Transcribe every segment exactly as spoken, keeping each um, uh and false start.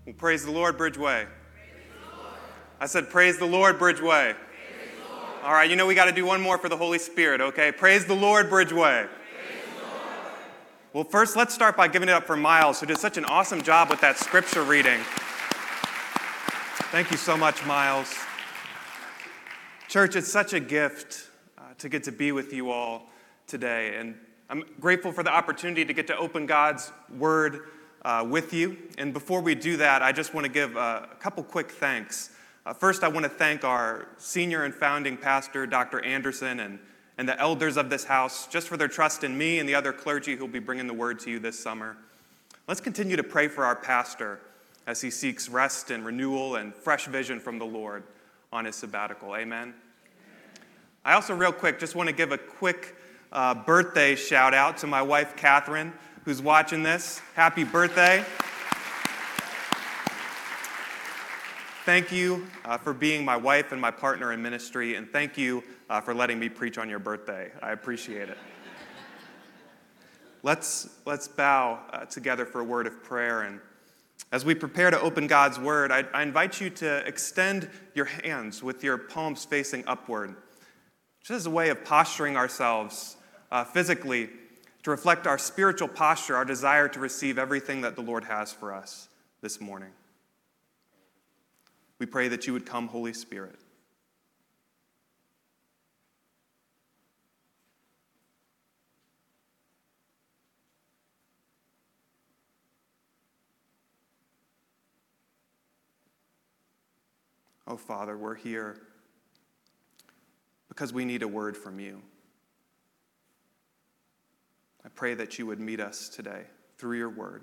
Well, praise the Lord, Bridgeway. I said, praise the Lord, Bridgeway. All right, you know we got to do one more for the Holy Spirit, okay? Praise the Lord, Bridgeway. Well, first, let's start by giving it up for Miles, who did such an awesome job with that scripture reading. Thank you so much, Miles. Church, it's such a gift uh, to get to be with you all today, and I'm grateful for the opportunity to get to open God's Word uh, with you. And before we do that, I just want to give uh, a couple quick thanks. Uh, first, I want to thank our senior and founding pastor, Doctor Anderson, and, and the elders of this house, just for their trust in me and the other clergy who will be bringing the Word to you this summer. Let's continue to pray for our pastor as he seeks rest and renewal and fresh vision from the Lord on his sabbatical. Amen. I also, real quick, just want to give a quick uh, birthday shout out to my wife, Catherine, who's watching this. Happy birthday. Thank you uh, for being my wife and my partner in ministry, and thank you uh, for letting me preach on your birthday. I appreciate it. Let's, let's bow uh, together for a word of prayer, and as we prepare to open God's Word, I, I invite you to extend your hands with your palms facing upward, just as a way of posturing ourselves uh, physically to reflect our spiritual posture, our desire to receive everything that the Lord has for us this morning. We pray that you would come, Holy Spirit. Oh, Father, we're here because we need a word from you. I pray that you would meet us today through your word,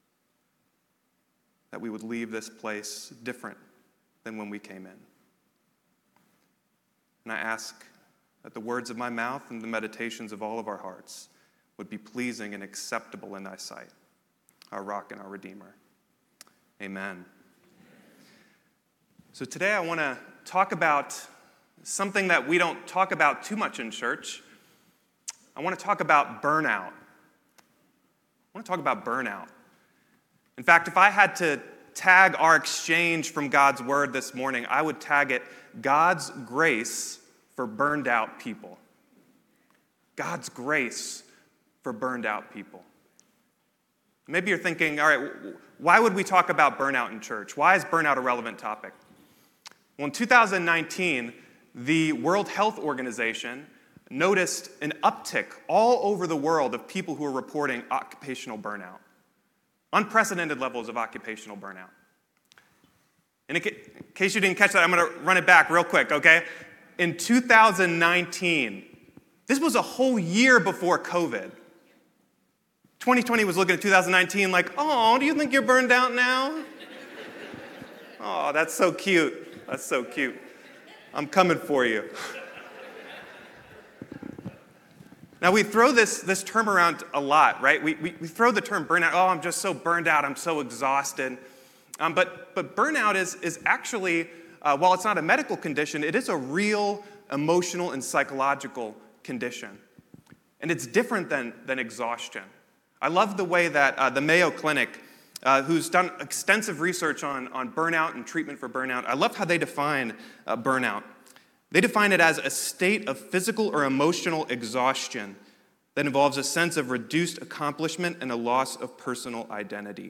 that we would leave this place different than when we came in. And I ask that the words of my mouth and the meditations of all of our hearts would be pleasing and acceptable in thy sight, our rock and our redeemer. Amen. So today I want to talk about something that we don't talk about too much in church. I want to talk about burnout. I want to talk about burnout. In fact, if I had to tag our exchange from God's Word this morning, I would tag it God's grace for burned out people. God's grace for burned out people. Maybe you're thinking, all right, why would we talk about burnout in church? Why is burnout a relevant topic? Well, in two thousand nineteen, the World Health Organization noticed an uptick all over the world of people who are reporting occupational burnout. Unprecedented levels of occupational burnout. And in case you didn't catch that, I'm going to run it back real quick, okay? In two thousand nineteen, this was a whole year before COVID. twenty twenty was looking at two thousand nineteen like, oh, do you think you're burned out now? Oh, that's so cute. That's so cute. I'm coming for you. Now, we throw this, this term around a lot, right? We, we, we throw the term burnout. Oh, I'm just so burned out. I'm so exhausted. Um, but, but burnout is, is actually, uh, while it's not a medical condition, it is a real emotional and psychological condition. And it's different than, than exhaustion. I love the way that uh, the Mayo Clinic, uh, who's done extensive research on, on burnout and treatment for burnout, I love how they define uh, burnout. They define it as a state of physical or emotional exhaustion that involves a sense of reduced accomplishment and a loss of personal identity.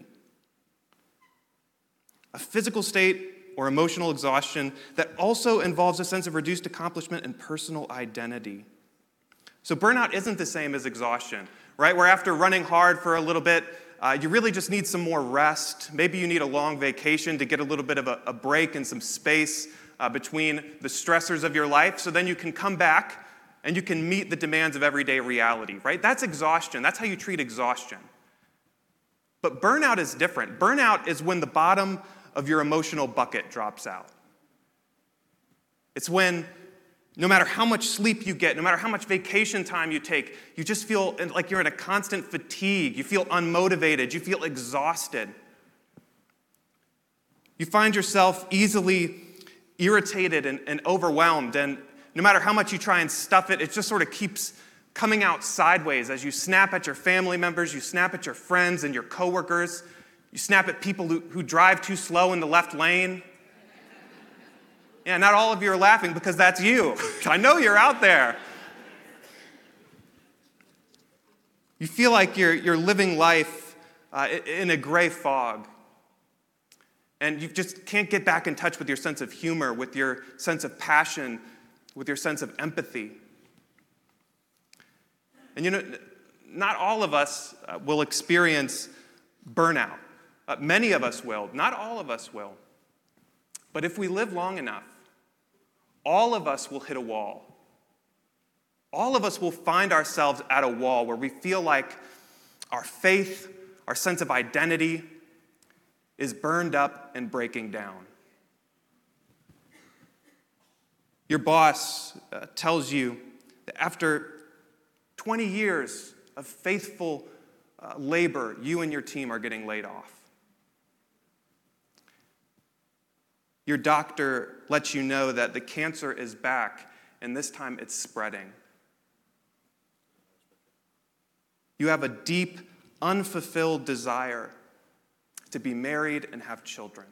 A physical state or emotional exhaustion that also involves a sense of reduced accomplishment and personal identity. So burnout isn't the same as exhaustion, right? Where after running hard for a little bit, uh, you really just need some more rest. Maybe you need a long vacation to get a little bit of a, a break and some space Uh, between the stressors of your life, so then you can come back and you can meet the demands of everyday reality, right? That's exhaustion. That's how you treat exhaustion. But burnout is different. Burnout is when the bottom of your emotional bucket drops out. It's when no matter how much sleep you get, no matter how much vacation time you take, you just feel like you're in a constant fatigue. You feel unmotivated. You feel exhausted. You find yourself easily irritated and, and overwhelmed, and no matter how much you try and stuff it, it just sort of keeps coming out sideways as you snap at your family members, you snap at your friends and your coworkers, you You snap at people who, who drive too slow in the left lane. Yeah, not all of you are laughing because that's you. I know you're out there. You feel like you're, you're living life uh, in a gray fog. And you just can't get back in touch with your sense of humor, with your sense of passion, with your sense of empathy. And you know, not all of us uh, will experience burnout. Uh, many of us will. Not all of us will. But if we live long enough, all of us will hit a wall. All of us will find ourselves at a wall where we feel like our faith, our sense of identity is burned up and breaking down. Your boss uh, tells you that after twenty years of faithful uh, labor, you and your team are getting laid off. Your doctor lets you know that the cancer is back, and this time it's spreading. You have a deep, unfulfilled desire to be married and have children.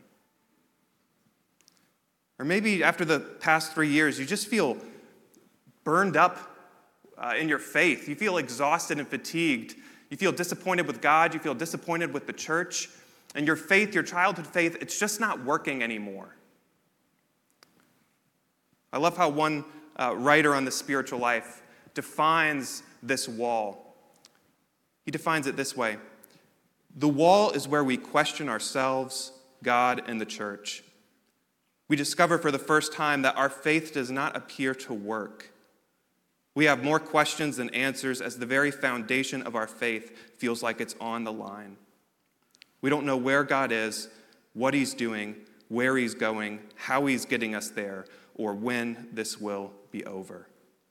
Or maybe after the past three years, you just feel burned up uh, in your faith. You feel exhausted and fatigued. You feel disappointed with God. You feel disappointed with the church. And your faith, your childhood faith, it's just not working anymore. I love how one uh, writer on the spiritual life defines this wall. He defines it this way: the wall is where we question ourselves, God, and the church. We discover for the first time that our faith does not appear to work. We have more questions than answers as the very foundation of our faith feels like it's on the line. We don't know where God is, what he's doing, where he's going, how he's getting us there, or when this will be over.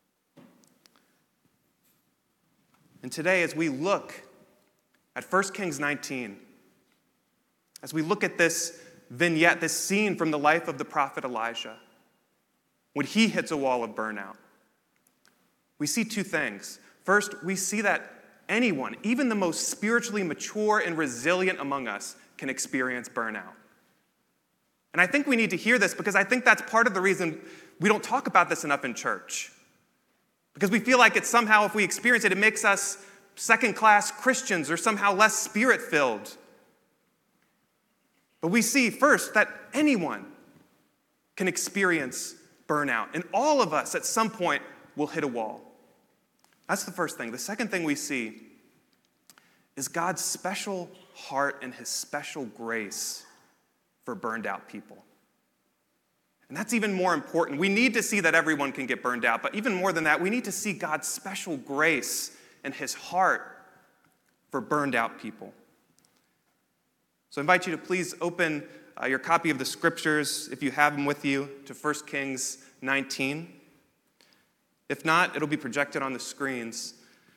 And today, as we look at First Kings nineteen, as we look at this vignette, this scene from the life of the prophet Elijah, when he hits a wall of burnout, we see two things. First, we see that anyone, even the most spiritually mature and resilient among us, can experience burnout. And I think we need to hear this because I think that's part of the reason we don't talk about this enough in church. Because we feel like it's somehow, if we experience it, it makes us second-class Christians or somehow less spirit-filled. But we see first that anyone can experience burnout. And all of us at some point will hit a wall. That's the first thing. The second thing we see is God's special heart and his special grace for burned out people. And that's even more important. We need to see that everyone can get burned out, but even more than that, we need to see God's special grace and his heart for burned out people. So I invite you to please open uh, your copy of the scriptures, if you have them with you, to First Kings nineteen. If not, it'll be projected on the screens.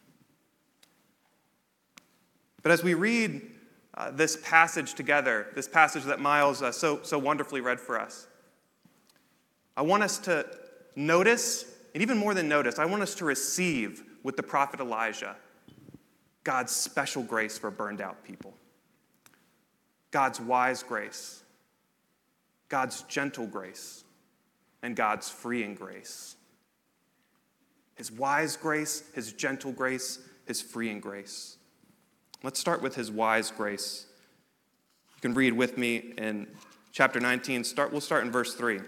But as we read uh, this passage together, this passage that Miles uh, so, so wonderfully read for us, I want us to notice, and even more than notice, I want us to receive with the prophet Elijah God's special grace for burned out people. God's wise grace, God's gentle grace, and God's freeing grace. His wise grace, his gentle grace, his freeing grace. Let's start with his wise grace. You can read with me in chapter nineteen. Start, we'll start in verse three.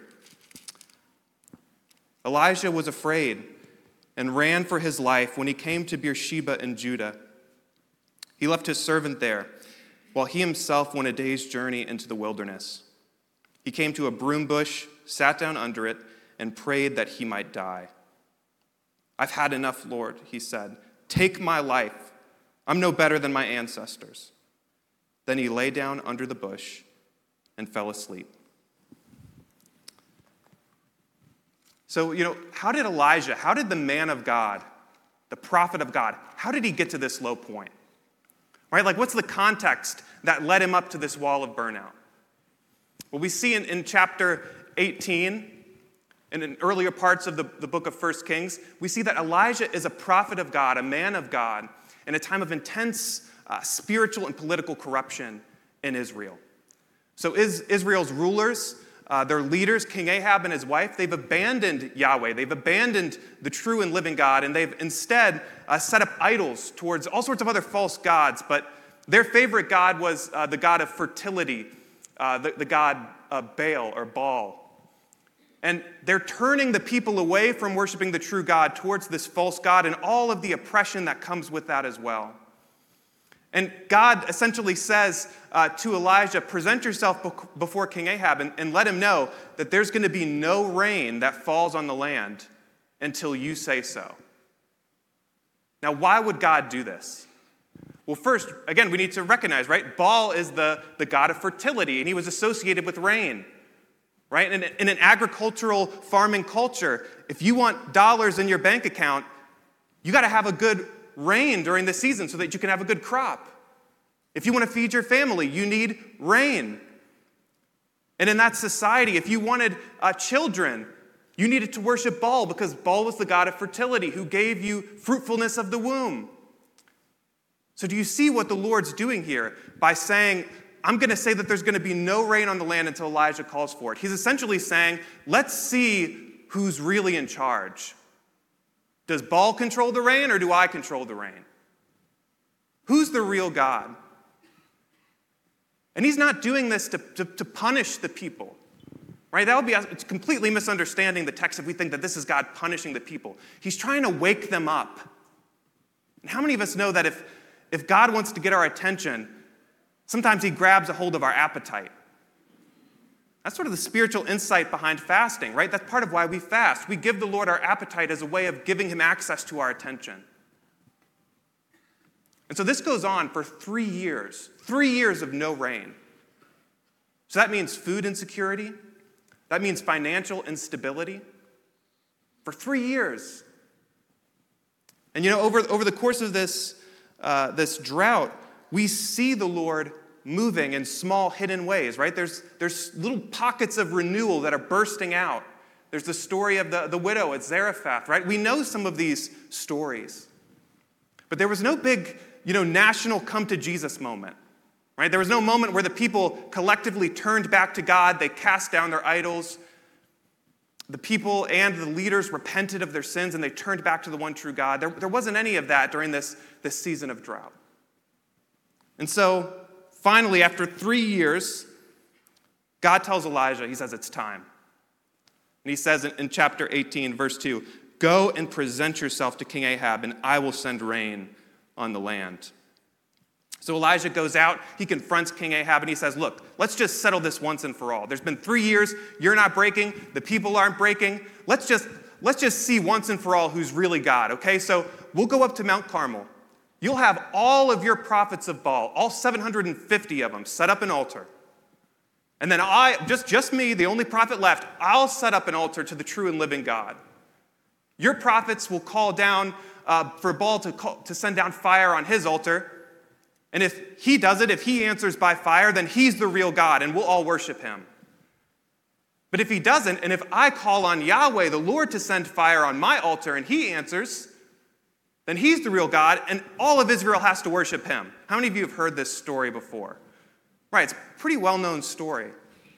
Elijah was afraid and ran for his life when he came to Beersheba in Judah. He left his servant there, while he himself went a day's journey into the wilderness. He came to a broom bush, sat down under it, and prayed that he might die. "I've had enough, Lord," he said. "Take my life. I'm no better than my ancestors." Then he lay down under the bush and fell asleep. So, you know, how did Elijah, how did the man of God, the prophet of God, how did he get to this low point? Right? Like, what's the context that led him up to this wall of burnout? Well, we see in, in chapter eighteen, and in earlier parts of the, the book of First Kings, we see that Elijah is a prophet of God, a man of God, in a time of intense uh, spiritual and political corruption in Israel. So is Israel's rulers, uh, their leaders, King Ahab and his wife, they've abandoned Yahweh. They've abandoned the true and living God, and they've instead uh, set up idols towards all sorts of other false gods. But their favorite god was uh, the god of fertility, uh, the, the god uh, Baal or Baal. And they're turning the people away from worshiping the true God towards this false god and all of the oppression that comes with that as well. And God essentially says uh, to Elijah, present yourself be- before King Ahab and, and let him know that there's going to be no rain that falls on the land until you say so. Now, why would God do this? Well, first, again, we need to recognize, right? Baal is the, the god of fertility, and he was associated with rain. Right? In, in an agricultural farming culture, if you want dollars in your bank account, you got to have a good rain during the season so that you can have a good crop. If you want to feed your family, you need rain. And in that society, if you wanted uh, children, you needed to worship Baal because Baal was the god of fertility who gave you fruitfulness of the womb. So do you see what the Lord's doing here by saying, I'm going to say that there's going to be no rain on the land until Elijah calls for it. He's essentially saying, let's see who's really in charge. Does Baal control the rain or do I control the rain? Who's the real God? And he's not doing this to, to, to punish the people. Right? That would be it's completely misunderstanding the text if we think that this is God punishing the people. He's trying to wake them up. And how many of us know that if, if God wants to get our attention, sometimes he grabs a hold of our appetite? That's sort of the spiritual insight behind fasting, right? That's part of why we fast. We give the Lord our appetite as a way of giving him access to our attention. And so this goes on for three years, three years of no rain. So that means food insecurity. That means financial instability. For three years. And you know, over, over the course of this, uh, this drought, we see the Lord moving in small hidden ways, right? There's, there's little pockets of renewal that are bursting out. There's the story of the, the widow at Zarephath, right? We know some of these stories. But there was no big, you know, national come to Jesus moment, right? There was no moment where the people collectively turned back to God. They cast down their idols. The people and the leaders repented of their sins and they turned back to the one true God. There, there wasn't any of that during this, this season of drought. And so, finally, after three years, God tells Elijah, he says, it's time. And he says in, in chapter eighteen, verse two, go and present yourself to King Ahab, and I will send rain on the land. So Elijah goes out, he confronts King Ahab, and he says, look, let's just settle this once and for all. There's been three years, you're not breaking, the people aren't breaking. Let's just, let's just see once and for all who's really God, okay? So we'll go up to Mount Carmel. You'll have all of your prophets of Baal, all seven hundred fifty of them, set up an altar. And then I, just, just me, the only prophet left, I'll set up an altar to the true and living God. Your prophets will call down uh, for Baal to, call, to send down fire on his altar. And if he does it, if he answers by fire, then he's the real God, and we'll all worship him. But if he doesn't, and if I call on Yahweh, the Lord, to send fire on my altar, and he answers, then he's the real God, and all of Israel has to worship him. How many of you have heard this story before? Right, it's a pretty well-known story.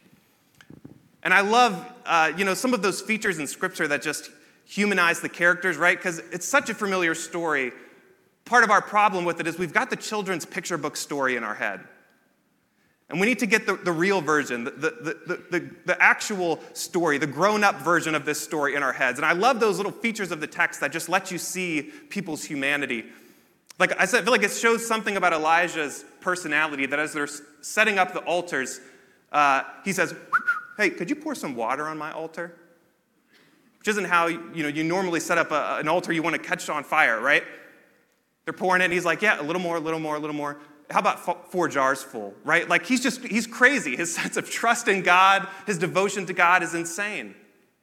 And I love, uh, you know, some of those features in Scripture that just humanize the characters, right? Because it's such a familiar story. Part of our problem with it is we've got the children's picture book story in our head. And we need to get the, the real version, the, the, the, the, the actual story, the grown-up version of this story in our heads. And I love those little features of the text that just let you see people's humanity. Like I said, I feel like it shows something about Elijah's personality, that as they're setting up the altars, uh, he says, hey, could you pour some water on my altar? Which isn't how you know you normally set up a, an altar you want to catch on fire, right? They're pouring it, and he's like, yeah, a little more, a little more, a little more. How about four jars full, right? Like he's just, he's crazy. His sense of trust in God, his devotion to God is insane.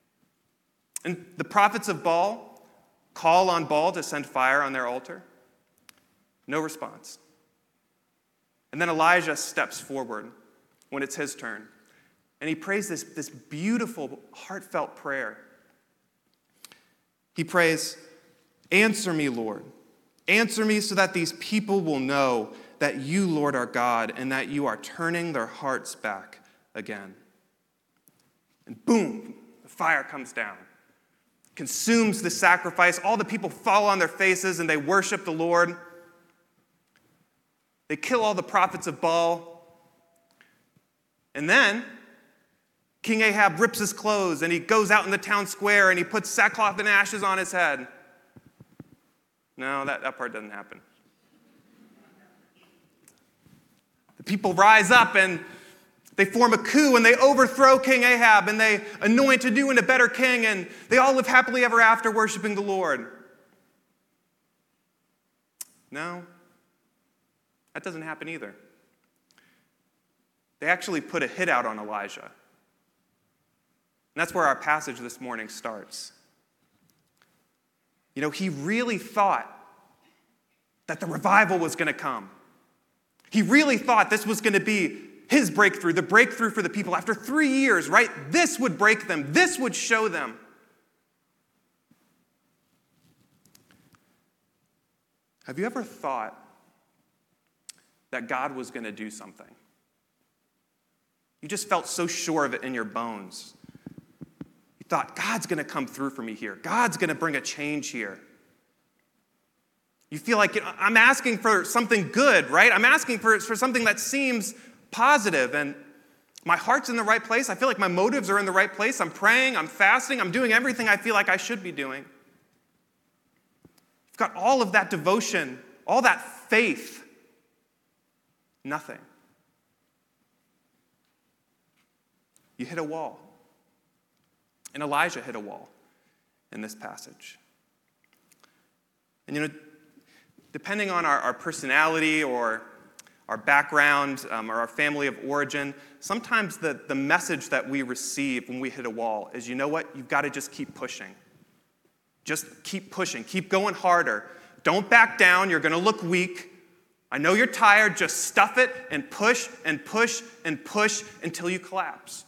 And the prophets of Baal call on Baal to send fire on their altar. No response. And then Elijah steps forward when it's his turn. And he prays this, this beautiful, heartfelt prayer. He prays, answer me, Lord. Answer me so that these people will know that you, Lord, are God, and that you are turning their hearts back again. And boom, the fire comes down, consumes the sacrifice. All the people fall on their faces and they worship the Lord. They kill all the prophets of Baal. And then King Ahab rips his clothes and he goes out in the town square and he puts sackcloth and ashes on his head. No, that, that part doesn't happen. The people rise up and they form a coup and they overthrow King Ahab and they anoint a new and a better king, and they all live happily ever after worshiping the Lord. No, that doesn't happen either. They actually put a hit out on Elijah. And that's where our passage this morning starts. You know, he really thought that the revival was going to come. He really thought this was going to be his breakthrough, the breakthrough for the people. After three years, right, this would break them. This would show them. Have you ever thought that God was going to do something? You just felt so sure of it in your bones. You thought, God's going to come through for me here. God's going to bring a change here. You feel like, you know, I'm asking for something good, right? I'm asking for, for something that seems positive, and my heart's in the right place. I feel like my motives are in the right place. I'm praying, I'm fasting, I'm doing everything I feel like I should be doing. You've got all of that devotion, all that faith. Nothing. You hit a wall. And Elijah hit a wall in this passage. And you know, depending on our, our personality or our background um, or our family of origin, sometimes the, the message that we receive when we hit a wall is, you know what, you've got to just keep pushing. Just keep pushing. Keep going harder. Don't back down. You're going to look weak. I know you're tired. Just stuff it and push and push and push until you collapse.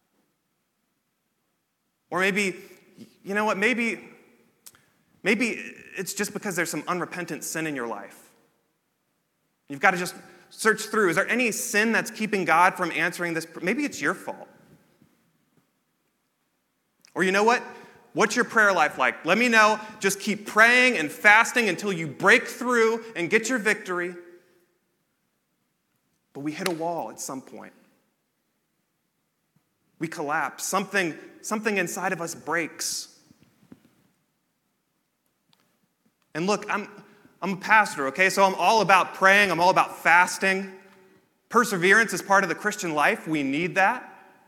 Or maybe, you know what, maybe, maybe it's just because there's some unrepentant sin in your life. You've got to just search through. Is there any sin that's keeping God from answering this? Maybe it's your fault. Or you know what? What's your prayer life like? Let me know. Just keep praying and fasting until you break through and get your victory. But we hit a wall at some point. We collapse. Something, something inside of us breaks. And look, I'm, I'm a pastor, okay? So I'm all about praying. I'm all about fasting. Perseverance is part of the Christian life. We need that.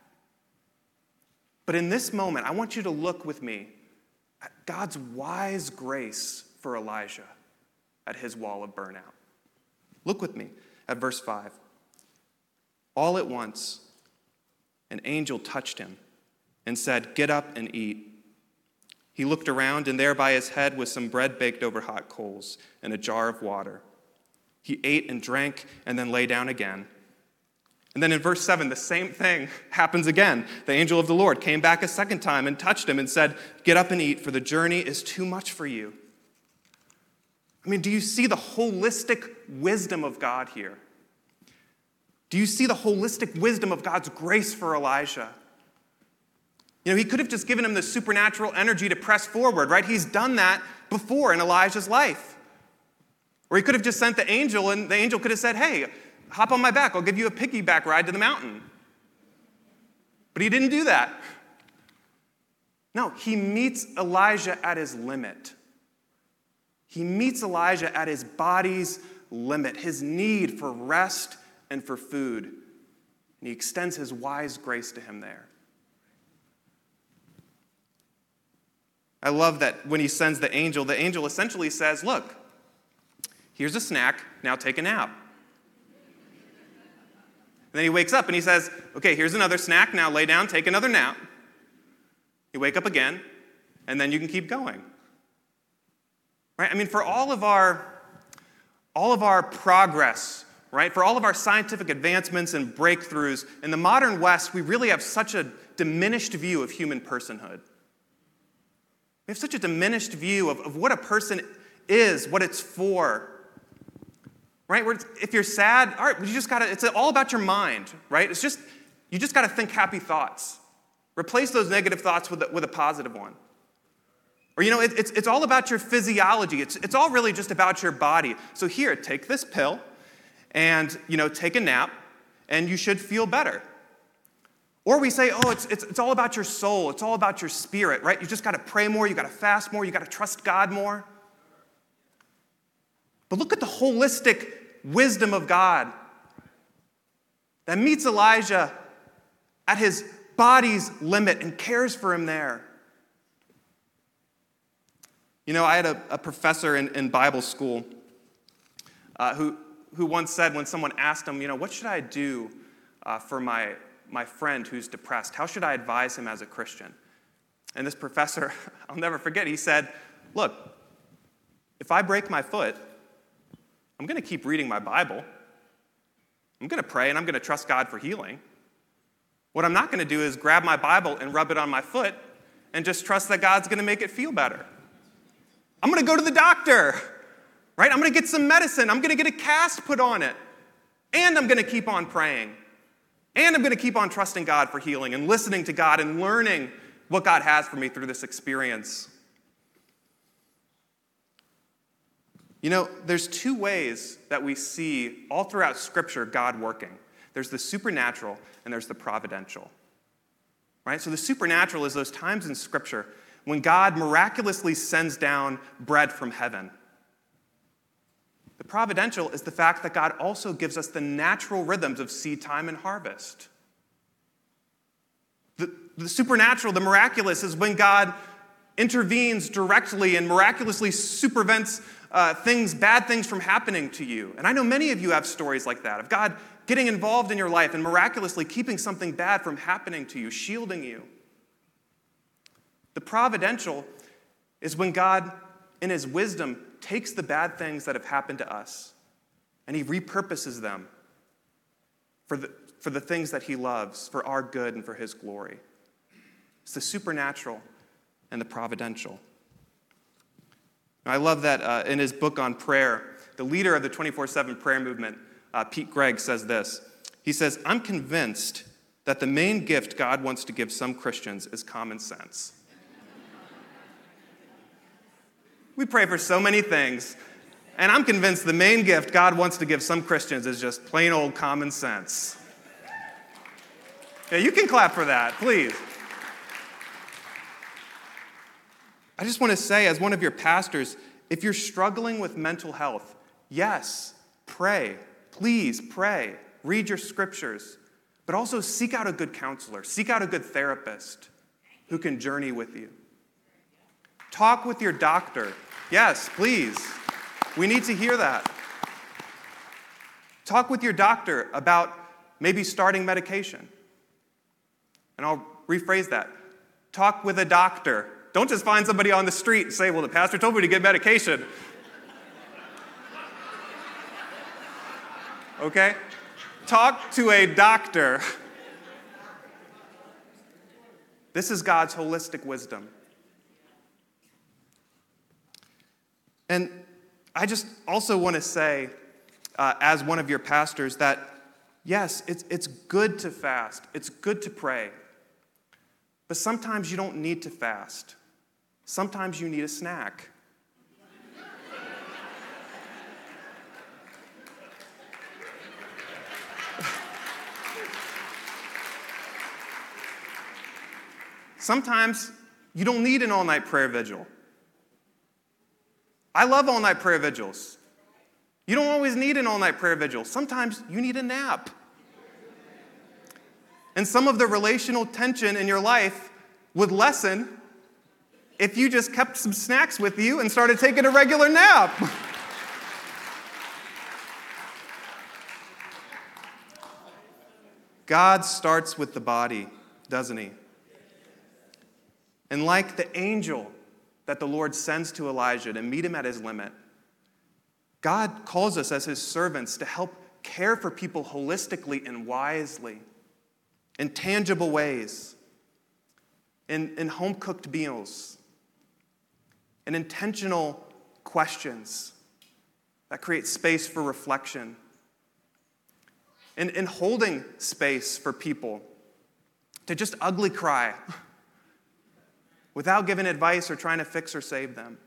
But in this moment, I want you to look with me at God's wise grace for Elijah at his wall of burnout. Look with me at verse five. All at once, an angel touched him and said, "Get up and eat." He looked around, and there by his head was some bread baked over hot coals and a jar of water. He ate and drank and then lay down again. And then in verse seven, the same thing happens again. The angel of the Lord came back a second time and touched him and said, "Get up and eat, for the journey is too much for you." I mean, do you see the holistic wisdom of God here? Do you see the holistic wisdom of God's grace for Elijah? You know, he could have just given him the supernatural energy to press forward, right? He's done that before in Elijah's life. Or he could have just sent the angel, and the angel could have said, "Hey, hop on my back. I'll give you a piggyback ride to the mountain." But he didn't do that. No, he meets Elijah at his limit. He meets Elijah at his body's limit, his need for rest and for food. And he extends his wise grace to him there. I love that when he sends the angel, the angel essentially says, "Look, here's a snack, now take a nap." And then he wakes up and he says, "Okay, here's another snack, now lay down, take another nap." You wake up again, and then you can keep going. Right? I mean, for all of our, all of our progress, right? For all of our scientific advancements and breakthroughs, in the modern West, we really have such a diminished view of human personhood. We have such a diminished view of, of what a person is, what it's for. right? Where if you're sad, all right, you just gotta, it's all about your mind, right? It's just, you just gotta think happy thoughts. Replace those negative thoughts with a, with a positive one. Or, you know, it, it's, it's all about your physiology. It's, it's all really just about your body. So here, take this pill and, you know, take a nap, and you should feel better. Or we say, oh, it's, it's, it's all about your soul. It's all about your spirit, right? You just got to pray more. You got to fast more. You got to trust God more. But look at the holistic wisdom of God that meets Elijah at his body's limit and cares for him there. You know, I had a, a professor in, in Bible school uh, who, who once said when someone asked him, you know, what should I do uh, for my, my friend who's depressed? How should I advise him as a Christian? And this professor, I'll never forget, he said, look, if I break my foot, I'm going to keep reading my Bible. I'm going to pray, and I'm going to trust God for healing. What I'm not going to do is grab my Bible and rub it on my foot and just trust that God's going to make it feel better. I'm going to go to the doctor, right? I'm going to get some medicine. I'm going to get a cast put on it. And I'm going to keep on praying. And I'm going to keep on trusting God for healing and listening to God and learning what God has for me through this experience. You know, there's two ways that we see all throughout Scripture God working. There's the supernatural and there's the providential. Right? So the supernatural is those times in Scripture when God miraculously sends down bread from heaven. The providential is the fact that God also gives us the natural rhythms of seed time and harvest. The, the supernatural, the miraculous, is when God intervenes directly and miraculously supervents uh, things, bad things from happening to you. And I know many of you have stories like that, of God getting involved in your life and miraculously keeping something bad from happening to you, shielding you. The providential is when God, in his wisdom, takes the bad things that have happened to us and he repurposes them for the, for the things that he loves, for our good and for his glory. It's the supernatural and the providential. Now, I love that uh, in his book on prayer, the leader of the twenty-four seven prayer movement, uh, Pete Greig, says this. He says, I'm convinced that the main gift God wants to give some Christians is common sense. We pray for so many things, and I'm convinced the main gift God wants to give some Christians is just plain old common sense. Yeah, you can clap for that, please. I just want to say, as one of your pastors, if you're struggling with mental health, yes, pray. Please pray. Read your scriptures. But also seek out a good counselor. Seek out a good therapist who can journey with you. Talk with your doctor. Yes, please. We need to hear that. Talk with your doctor about maybe starting medication. And I'll rephrase that. Talk with a doctor. Don't just find somebody on the street and say, well, the pastor told me to get medication. Okay? Talk to a doctor. This is God's holistic wisdom. And I just also want to say, uh, as one of your pastors, that yes, it's, it's good to fast. It's good to pray. But sometimes you don't need to fast. Sometimes you need a snack. Sometimes you don't need an all-night prayer vigil. I love all-night prayer vigils. You don't always need an all-night prayer vigil. Sometimes you need a nap. And some of the relational tension in your life would lessen if you just kept some snacks with you and started taking a regular nap. God starts with the body, doesn't he? And like the angel that the Lord sends to Elijah to meet him at his limit, God calls us as his servants to help care for people holistically and wisely, in tangible ways, in, in home-cooked meals, in intentional questions, that creates space for reflection, and, and holding space for people to just ugly cry without giving advice or trying to fix or save them.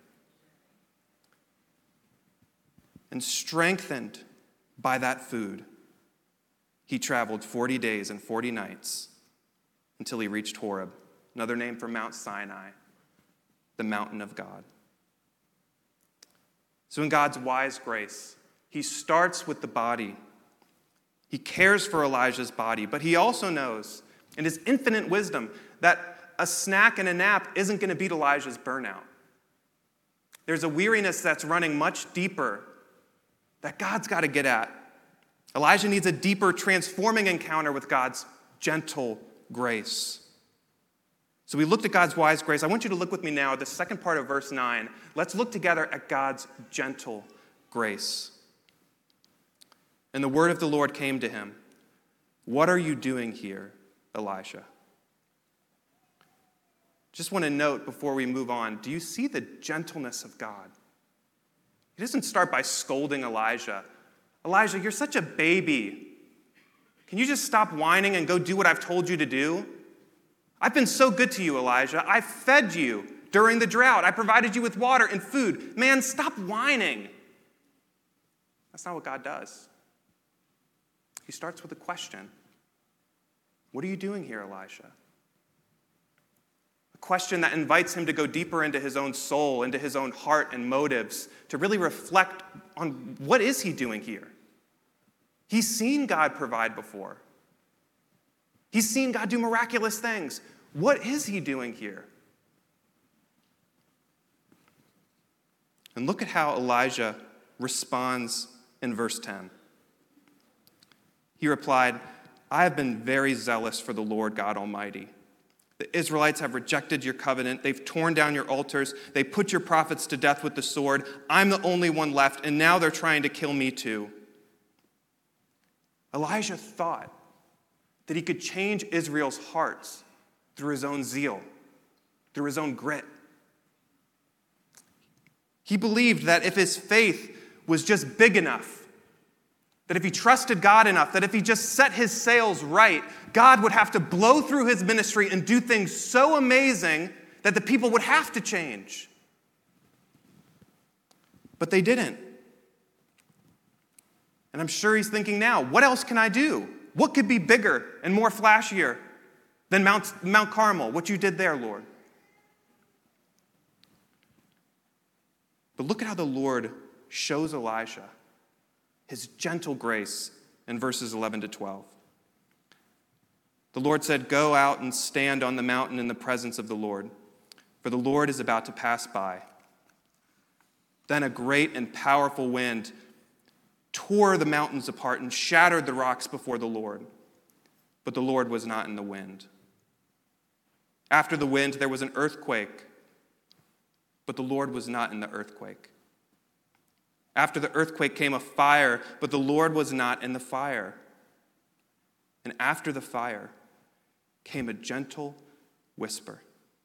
And strengthened by that food, he traveled forty days and forty nights until he reached Horeb, another name for Mount Sinai, the mountain of God. So in God's wise grace, he starts with the body. He cares for Elijah's body, but he also knows, in his infinite wisdom, that a snack and a nap isn't going to beat Elijah's burnout. There's a weariness that's running much deeper that God's got to get at. Elijah needs a deeper, transforming encounter with God's gentle grace. So we looked at God's wise grace. I want you to look with me now at the second part of verse nine. Let's look together at God's gentle grace. And the word of the Lord came to him. What are you doing here, Elisha? Just want to note before we move on, do you see the gentleness of God? He doesn't start by scolding Elijah. Elijah, you're such a baby. Can you just stop whining and go do what I've told you to do? I've been so good to you, Elijah. I fed you during the drought. I provided you with water and food. Man, stop whining. That's not what God does. He starts with a question. What are you doing here, Elisha? A question that invites him to go deeper into his own soul, into his own heart and motives, to really reflect on what is he doing here. He's seen God provide before. He's seen God do miraculous things. What is he doing here? And look at how Elijah responds in verse ten. He replied, I have been very zealous for the Lord God Almighty. The Israelites have rejected your covenant. They've torn down your altars. They put your prophets to death with the sword. I'm the only one left, and now they're trying to kill me too. Elijah thought that he could change Israel's hearts through his own zeal, through his own grit. He believed that if his faith was just big enough, that if he trusted God enough, that if he just set his sails right, God would have to blow through his ministry and do things so amazing that the people would have to change. But they didn't. And I'm sure he's thinking now, what else can I do? What could be bigger and more flashier than Mount, Mount Carmel, what you did there, Lord? But look at how the Lord shows Elisha his gentle grace in verses eleven to twelve. The Lord said, go out and stand on the mountain in the presence of the Lord, for the Lord is about to pass by. Then a great and powerful wind tore the mountains apart and shattered the rocks before the Lord. But the Lord was not in the wind. After the wind, there was an earthquake, but the Lord was not in the earthquake. After the earthquake came a fire, but the Lord was not in the fire. And after the fire came a gentle whisper.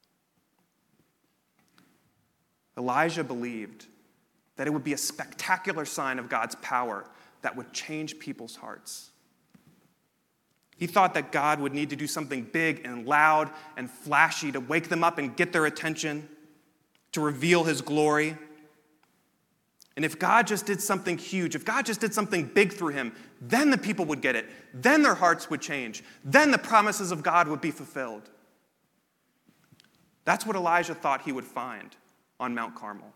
Elijah believed that it would be a spectacular sign of God's power that would change people's hearts. He thought that God would need to do something big and loud and flashy to wake them up and get their attention, to reveal his glory. And if God just did something huge, if God just did something big through him, then the people would get it. Then their hearts would change. Then the promises of God would be fulfilled. That's what Elijah thought he would find on Mount Carmel.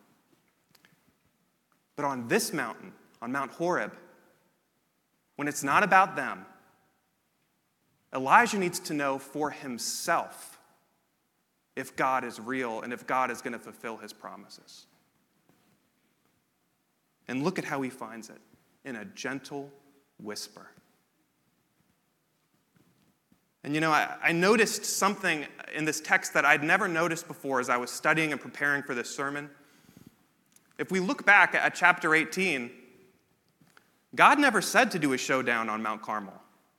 But on this mountain, on Mount Horeb, when it's not about them, Elijah needs to know for himself if God is real and if God is going to fulfill his promises. And look at how he finds it, in a gentle whisper. And you know, I, I noticed something in this text that I'd never noticed before as I was studying and preparing for this sermon. If we look back at chapter eighteen, God never said to do a showdown on Mount Carmel.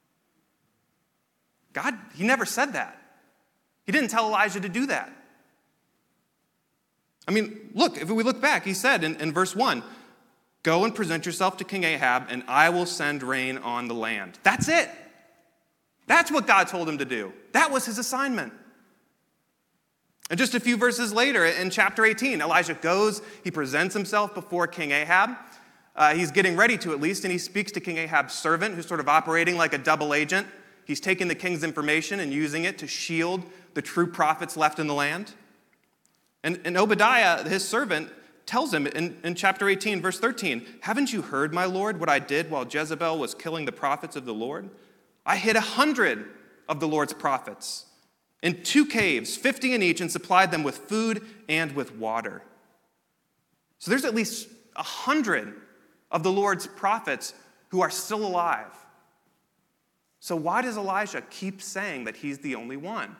God, he never said that. He didn't tell Elijah to do that. I mean, look, if we look back, he said in, in verse one, Go and present yourself to King Ahab, and I will send rain on the land. That's it. That's what God told him to do. That was his assignment. And just a few verses later, in chapter eighteen, Elijah goes, he presents himself before King Ahab. Uh, he's getting ready to, at least, and he speaks to King Ahab's servant, who's sort of operating like a double agent. He's taking the king's information and using it to shield the true prophets left in the land. And, and Obadiah, his servant, tells him in, in chapter eighteen, verse thirteen, haven't you heard, my lord, what I did while Jezebel was killing the prophets of the Lord? I hid a hundred of the Lord's prophets in two caves, fifty in each, and supplied them with food and with water. So there's at least a hundred of the Lord's prophets who are still alive. So why does Elijah keep saying that he's the only one?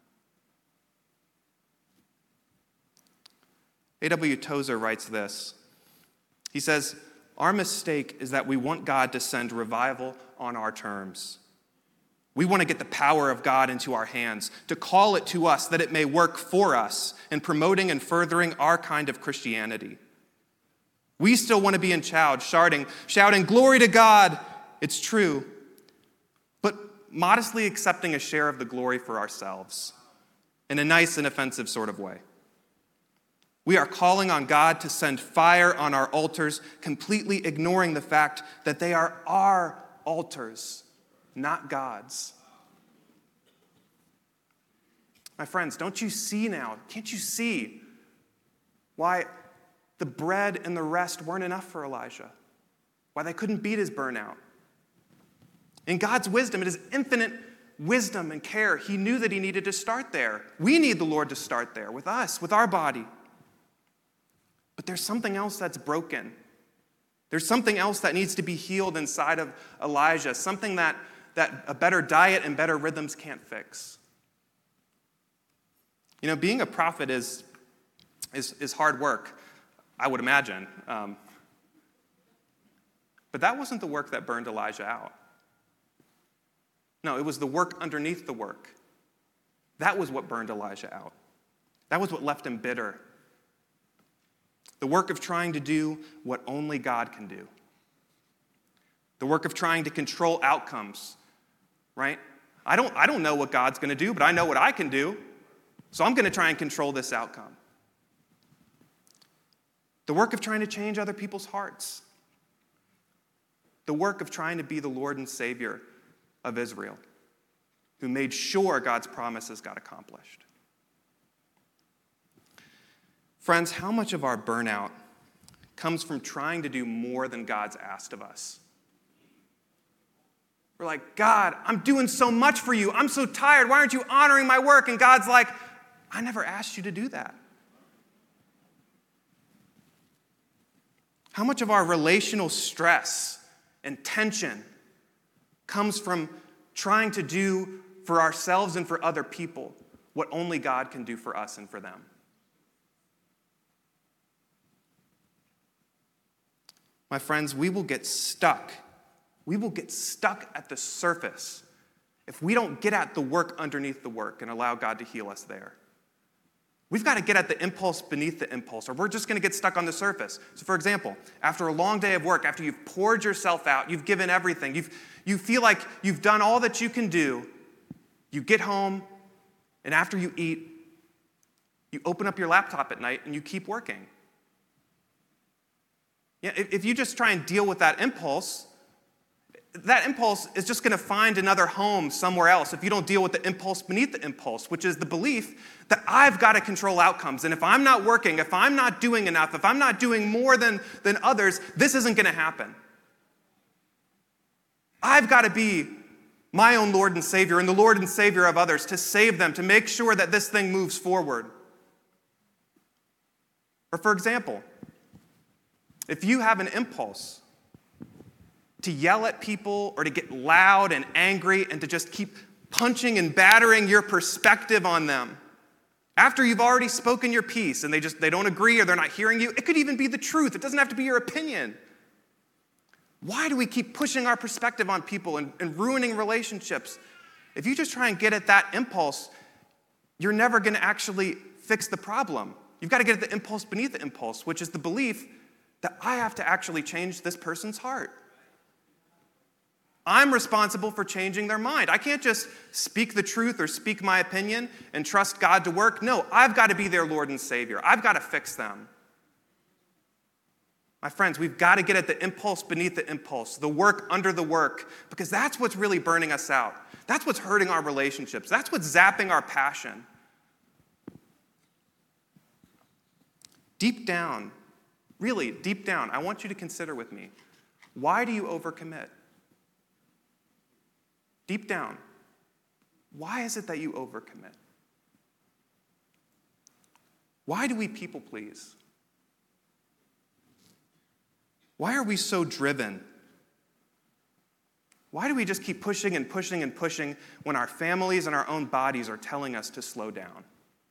A W Tozer writes this. He says, our mistake is that we want God to send revival on our terms. We want to get the power of God into our hands, to call it to us that it may work for us in promoting and furthering our kind of Christianity. We still want to be in charge, shouting, shouting, glory to God, it's true, but modestly accepting a share of the glory for ourselves in a nice and offensive sort of way. We are calling on God to send fire on our altars, completely ignoring the fact that they are our altars, not God's. My friends, don't you see now? Can't you see why the bread and the rest weren't enough for Elijah? Why they couldn't beat his burnout? In God's wisdom, it is infinite wisdom and care. He knew that he needed to start there. We need the Lord to start there with us, with our body. But there's something else that's broken. There's something else that needs to be healed inside of Elijah, something that, that a better diet and better rhythms can't fix. You know, being a prophet is, is, is hard work, I would imagine. Um, but that wasn't the work that burned Elijah out. No, it was the work underneath the work. That was what burned Elijah out. That was what left him bitter. The work of trying to do what only God can do. The work of trying to control outcomes, right? I don't, I don't know what God's going to do, but I know what I can do, so I'm going to try and control this outcome. The work of trying to change other people's hearts. The work of trying to be the Lord and Savior of Israel, who made sure God's promises got accomplished. Friends, how much of our burnout comes from trying to do more than God's asked of us? We're like, God, I'm doing so much for you. I'm so tired. Why aren't you honoring my work? And God's like, I never asked you to do that. How much of our relational stress and tension comes from trying to do for ourselves and for other people what only God can do for us and for them? My friends, we will get stuck. We will get stuck at the surface if we don't get at the work underneath the work and allow God to heal us there. We've got to get at the impulse beneath the impulse, or we're just going to get stuck on the surface. So for example, after a long day of work, after you've poured yourself out, you've given everything, you've, you feel like you've done all that you can do, you get home, and after you eat, you open up your laptop at night and you keep working. Yeah, if you just try and deal with that impulse, that impulse is just going to find another home somewhere else if you don't deal with the impulse beneath the impulse, which is the belief that I've got to control outcomes. And if I'm not working, if I'm not doing enough, if I'm not doing more than, than others, this isn't going to happen. I've got to be my own Lord and Savior and the Lord and Savior of others to save them, to make sure that this thing moves forward. Or for example, if you have an impulse to yell at people or to get loud and angry and to just keep punching and battering your perspective on them, after you've already spoken your piece and they just they don't agree or they're not hearing you, it could even be the truth. It doesn't have to be your opinion. Why do we keep pushing our perspective on people and, and ruining relationships? If you just try and get at that impulse, you're never going to actually fix the problem. You've got to get at the impulse beneath the impulse, which is the belief that I have to actually change this person's heart. I'm responsible for changing their mind. I can't just speak the truth or speak my opinion and trust God to work. No, I've got to be their Lord and Savior. I've got to fix them. My friends, we've got to get at the impulse beneath the impulse, the work under the work, because that's what's really burning us out. That's what's hurting our relationships. That's what's zapping our passion. Deep down, really deep down, I want you to consider with me, why do you overcommit? Deep down, why is it that you overcommit? Why do we people please? Why are we so driven? Why do we just keep pushing and pushing and pushing when our families and our own bodies are telling us to slow down?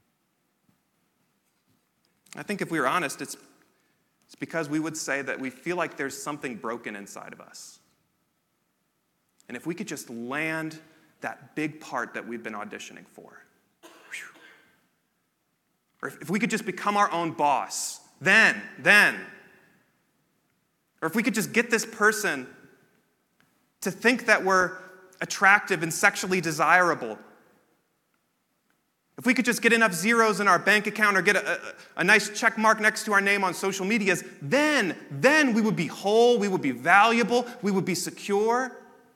I think if we were honest, it's, it's because we would say that we feel like there's something broken inside of us. And if we could just land that big part that we've been auditioning for, whew, or if, if we could just become our own boss, then, then, or if we could just get this person to think that we're attractive and sexually desirable, if we could just get enough zeros in our bank account or get a, a, a nice check mark next to our name on social medias, then, then we would be whole, we would be valuable, we would be secure.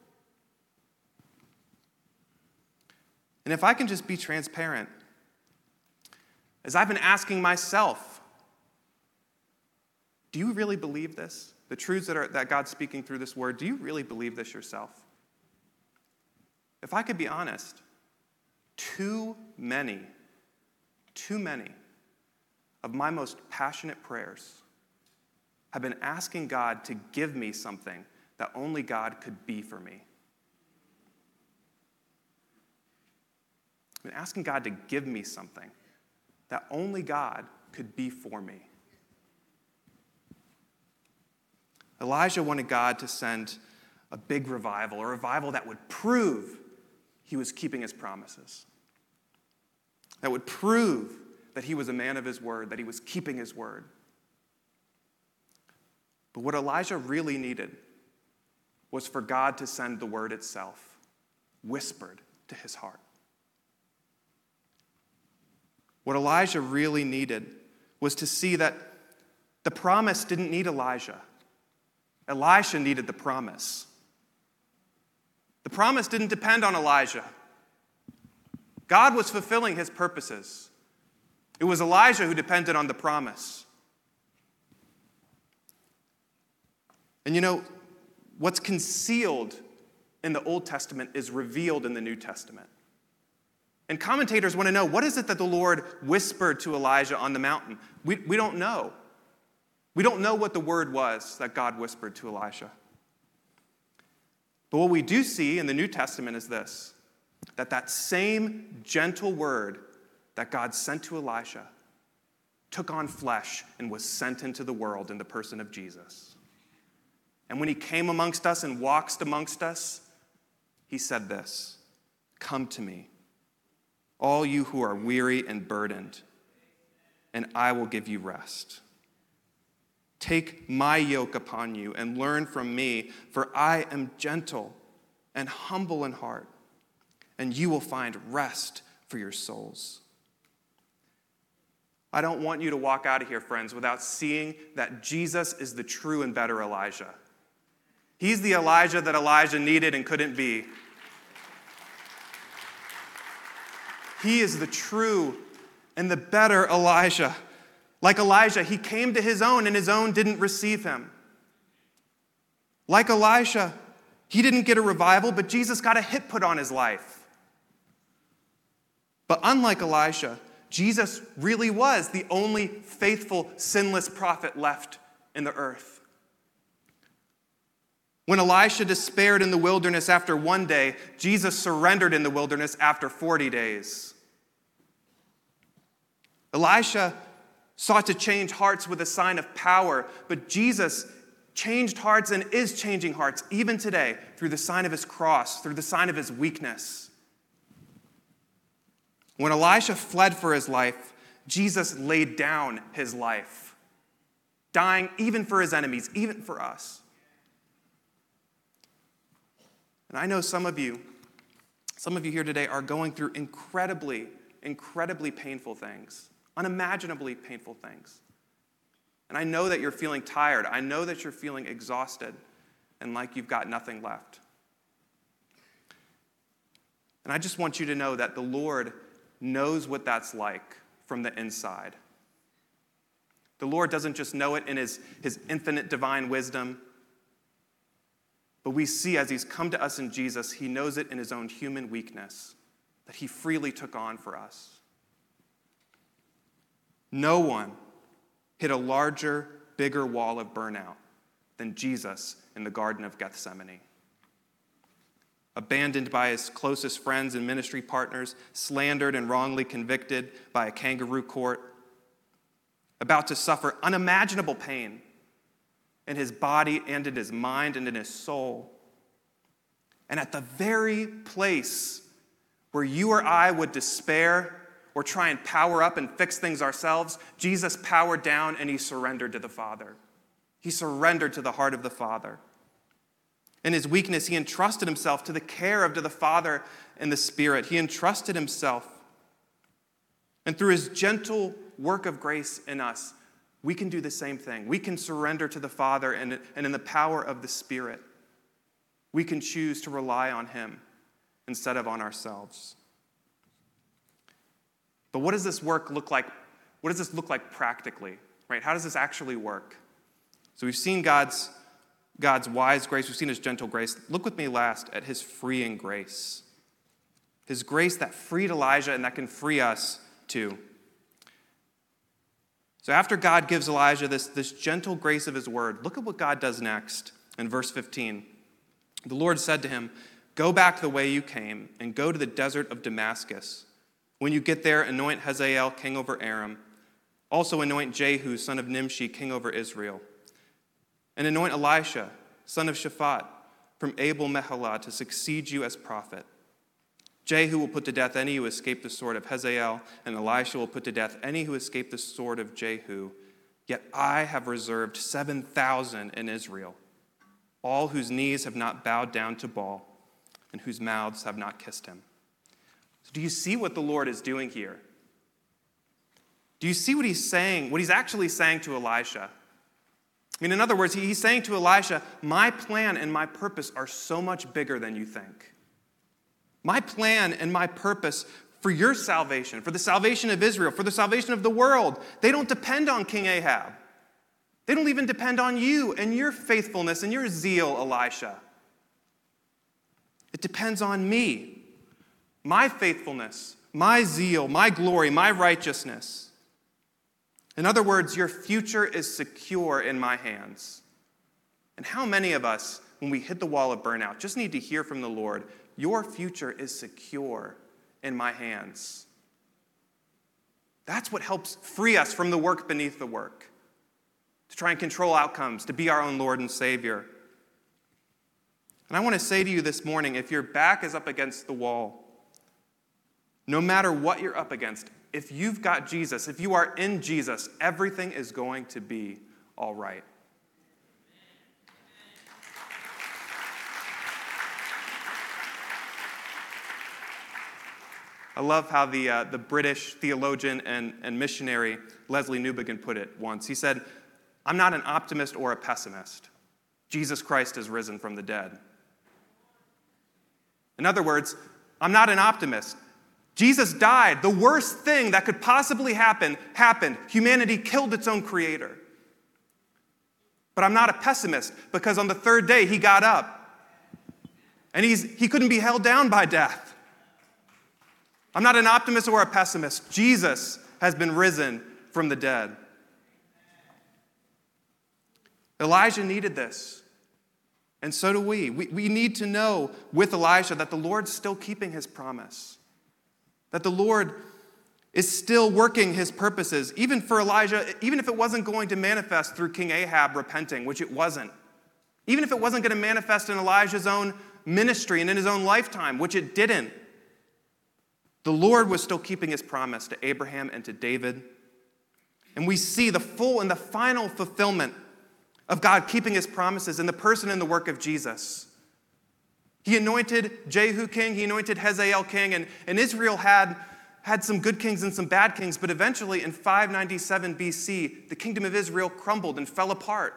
And if I can just be transparent, as I've been asking myself, do you really believe this? The truths that, are, that God's speaking through this word, do you really believe this yourself? If I could be honest, too many, too many of my most passionate prayers have been asking God to give me something that only God could be for me. I've been asking God to give me something that only God could be for me. Elijah wanted God to send a big revival, a revival that would prove he was keeping his promises, that would prove that he was a man of his word, that he was keeping his word. But what Elijah really needed was for God to send the word itself, whispered to his heart. What Elijah really needed was to see that the promise didn't need Elijah. Elisha needed the promise. The promise didn't depend on Elijah. God was fulfilling his purposes. It was Elijah who depended on the promise. And you know, what's concealed in the Old Testament is revealed in the New Testament. And commentators want to know, what is it that the Lord whispered to Elijah on the mountain? We, we don't know. We don't know what the word was that God whispered to Elisha. But what we do see in the New Testament is this, that that same gentle word that God sent to Elisha took on flesh and was sent into the world in the person of Jesus. And when he came amongst us and walked amongst us, he said this, "Come to me, all you who are weary and burdened, and I will give you rest. Take my yoke upon you and learn from me, for I am gentle and humble in heart, and you will find rest for your souls." I don't want you to walk out of here, friends, without seeing that Jesus is the true and better Elijah. He's the Elijah that Elijah needed and couldn't be. He is the true and the better Elijah. Like Elijah, he came to his own, and his own didn't receive him. Like Elisha, he didn't get a revival, but Jesus got a hit put on his life. But unlike Elisha, Jesus really was the only faithful, sinless prophet left in the earth. When Elisha despaired in the wilderness after one day, Jesus surrendered in the wilderness after forty days. Elisha sought to change hearts with a sign of power, but Jesus changed hearts and is changing hearts even today through the sign of his cross, through the sign of his weakness. When Elisha fled for his life, Jesus laid down his life. dying even for his enemies, even for us. And I know some of you, some of you here today are going through incredibly, incredibly painful things, unimaginably painful things. And I know that you're feeling tired. I know that you're feeling exhausted and like you've got nothing left. And I just want you to know that the Lord knows what that's like from the inside. The Lord doesn't just know it in his, his infinite divine wisdom, but we see as he's come to us in Jesus, he knows it in his own human weakness that he freely took on for us. No one hit a larger, bigger wall of burnout than Jesus in the Garden of Gethsemane. Abandoned by his closest friends and ministry partners, slandered and wrongly convicted by a kangaroo court, about to suffer unimaginable pain in his body and in his mind and in his soul. And at the very place where you or I would despair or try and power up and fix things ourselves, Jesus powered down and he surrendered to the Father. He surrendered to the heart of the Father. In his weakness, he entrusted himself to the care of to the Father and the Spirit. He entrusted himself. And through his gentle work of grace in us, we can do the same thing. We can surrender to the Father, and, and in the power of the Spirit, we can choose to rely on him instead of on ourselves. But what does this work look like? What does this look like practically? Right? How does this actually work? So we've seen God's, God's wise grace. We've seen his gentle grace. Look with me last at his freeing grace. His grace that freed Elijah and that can free us too. So after God gives Elijah this, this gentle grace of his word, look at what God does next in verse fifteen. The Lord said to him, "Go back the way you came and go to the desert of Damascus. When you get there, anoint Hazael king over Aram. Also anoint Jehu, son of Nimshi, king over Israel. And anoint Elisha, son of Shaphat, from Abel Meholah, to succeed you as prophet. Jehu will put to death any who escape the sword of Hazael, and Elisha will put to death any who escape the sword of Jehu. Yet I have reserved seven thousand in Israel, all whose knees have not bowed down to Baal, and whose mouths have not kissed him." So do you see what the Lord is doing here? Do you see what he's saying, what he's actually saying to Elisha? I mean, in other words, he's saying to Elisha, my plan and my purpose are so much bigger than you think. My plan and my purpose for your salvation, for the salvation of Israel, for the salvation of the world, they don't depend on King Ahab. They don't even depend on you and your faithfulness and your zeal, Elisha. It depends on me, my faithfulness, my zeal, my glory, my righteousness. In other words, your future is secure in my hands. And how many of us, when we hit the wall of burnout, just need to hear from the Lord, your future is secure in my hands. That's what helps free us from the work beneath the work, to try and control outcomes, to be our own Lord and Savior. And I want to say to you this morning, if your back is up against the wall, no matter what you're up against, if you've got Jesus, if you are in Jesus, everything is going to be all right. I love how the, uh, the British theologian and, and missionary Leslie Newbigin put it once. He said, "I'm not an optimist or a pessimist. Jesus Christ is risen from the dead." In other words, I'm not an optimist. Jesus died. The worst thing that could possibly happen happened. Humanity killed its own creator. But I'm not a pessimist because on the third day he got up. And he's, he couldn't be held down by death. I'm not an optimist or a pessimist. Jesus has been risen from the dead. Elijah needed this. And so do we. we. We need to know with Elijah that the Lord's still keeping his promise. That the Lord is still working his purposes, even for Elijah, even if it wasn't going to manifest through King Ahab repenting, which it wasn't. Even if it wasn't going to manifest in Elijah's own ministry and in his own lifetime, which it didn't. The Lord was still keeping his promise to Abraham and to David. And we see the full and the final fulfillment of God keeping his promises in the person and the work of Jesus. He anointed Jehu king, he anointed Hazael king, and, and Israel had, had some good kings and some bad kings, but eventually in five ninety-seven B C, the kingdom of Israel crumbled and fell apart.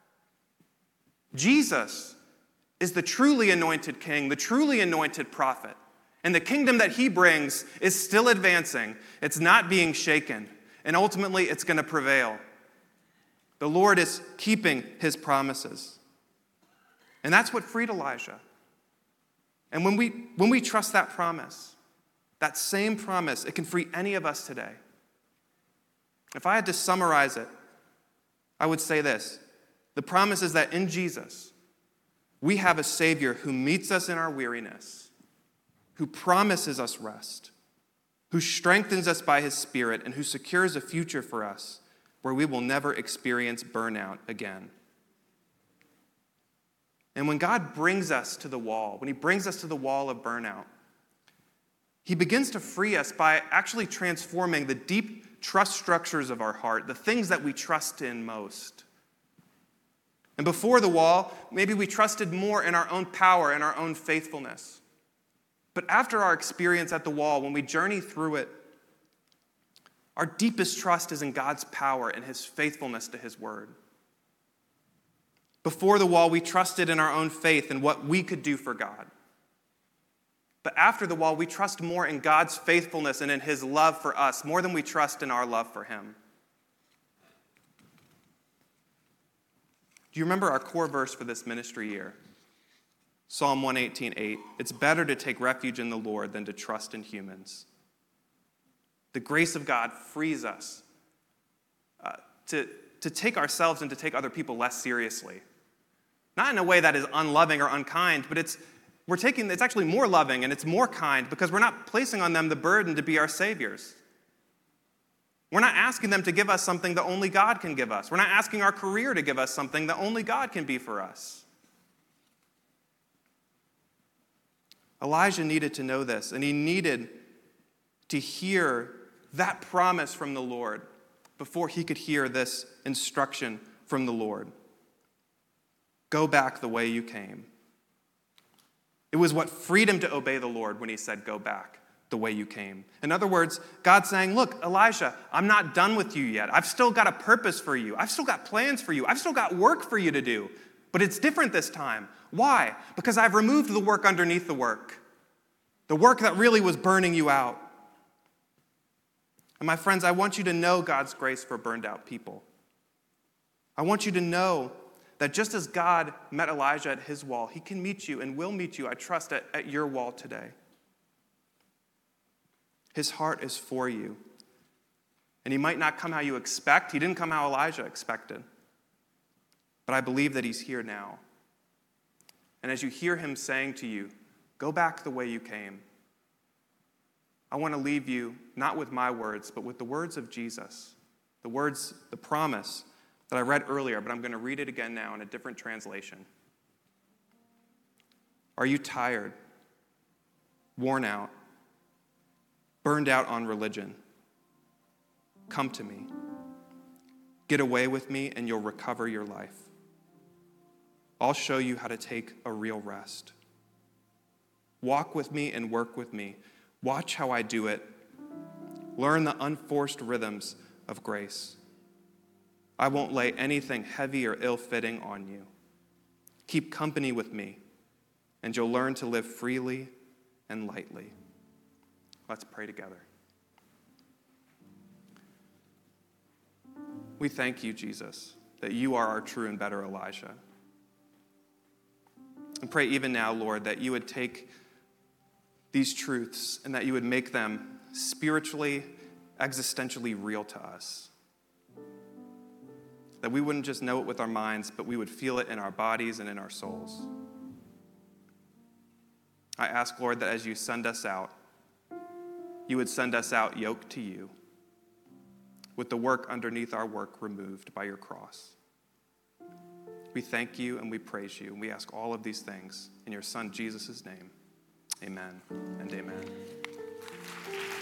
Jesus is the truly anointed king, the truly anointed prophet, and the kingdom that he brings is still advancing. It's not being shaken, and ultimately it's going to prevail. The Lord is keeping his promises. And that's what freed Elijah. And when we, when we trust that promise, that same promise, it can free any of us today. If I had to summarize it, I would say this. The promise is that in Jesus, we have a Savior who meets us in our weariness, who promises us rest, who strengthens us by his Spirit, and who secures a future for us where we will never experience burnout again. And when God brings us to the wall, when he brings us to the wall of burnout, he begins to free us by actually transforming the deep trust structures of our heart, the things that we trust in most. And before the wall, maybe we trusted more in our own power and our own faithfulness. But after our experience at the wall, when we journey through it, our deepest trust is in God's power and his faithfulness to his word. Before the wall, we trusted in our own faith and what we could do for God. But after the wall, we trust more in God's faithfulness and in his love for us, more than we trust in our love for him. Do you remember our core verse for this ministry year? Psalm one eighteen eight. It's better to take refuge in the Lord than to trust in humans. The grace of God frees us uh, to, to take ourselves and to take other people less seriously. Not in a way that is unloving or unkind, but it's we're taking it's actually more loving and it's more kind because we're not placing on them the burden to be our saviors. We're not asking them to give us something that only God can give us. We're not asking our career to give us something that only God can be for us. Elijah needed to know this, and he needed to hear that promise from the Lord before he could hear this instruction from the Lord. Go back the way you came. It was what freed him to obey the Lord when he said, go back the way you came. In other words, God's saying, look, Elijah, I'm not done with you yet. I've still got a purpose for you. I've still got plans for you. I've still got work for you to do. But it's different this time. Why? Because I've removed the work underneath the work. The work that really was burning you out. And my friends, I want you to know God's grace for burned out people. I want you to know that just as God met Elijah at his wall, he can meet you and will meet you, I trust, at, at your wall today. His heart is for you. And he might not come how you expect. He didn't come how Elijah expected. But I believe that he's here now. And as you hear him saying to you, go back the way you came, I want to leave you not with my words, but with the words of Jesus. The words, the promise that I read earlier, but I'm going to read it again now in a different translation. Are you tired, worn out, burned out on religion? Come to me. Get away with me and you'll recover your life. I'll show you how to take a real rest. Walk with me and work with me. Watch how I do it. Learn the unforced rhythms of grace. I won't lay anything heavy or ill-fitting on you. Keep company with me, and you'll learn to live freely and lightly. Let's pray together. We thank you, Jesus, that you are our true and better Elijah. And pray even now, Lord, that you would take these truths and that you would make them spiritually, existentially real to us. That we wouldn't just know it with our minds, but we would feel it in our bodies and in our souls. I ask, Lord, that as you send us out, you would send us out yoked to you, with the work underneath our work removed by your cross. We thank you and we praise you, and we ask all of these things in your Son, Jesus' name. Amen and amen.